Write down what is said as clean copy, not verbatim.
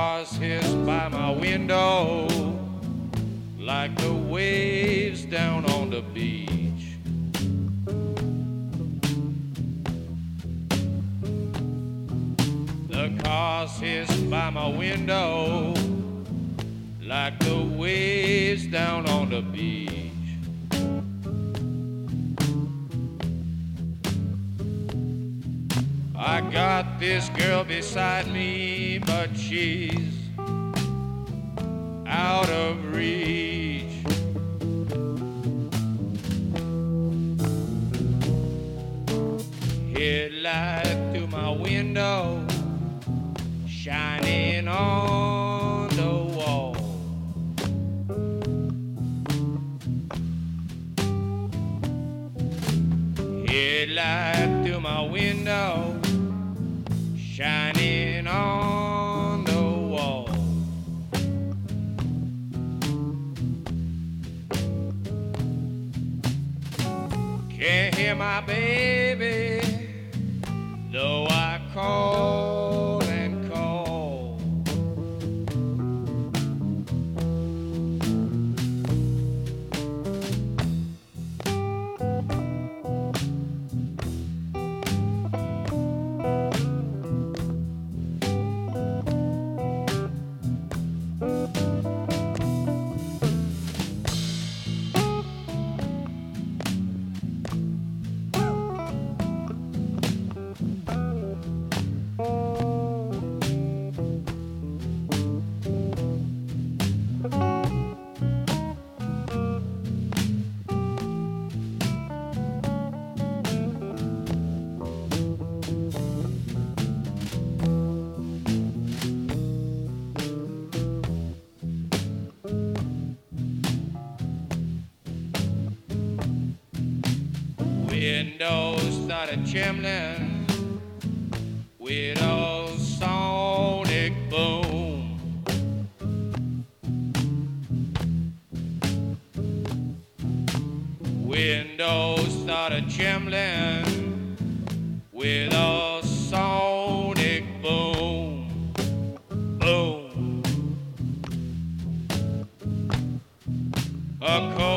cars hiss by my window like the waves down on the beach. The cars hiss by my window like the waves down on the beach. I got this girl beside me, but she's out of reach. Headlight through my window, shining on the wall. Headlight through my window, shining on the wall. Can't hear my baby, though I call and call. Windows started trembling with a sonic boom. Windows started trembling with a sonic boom. Boom. A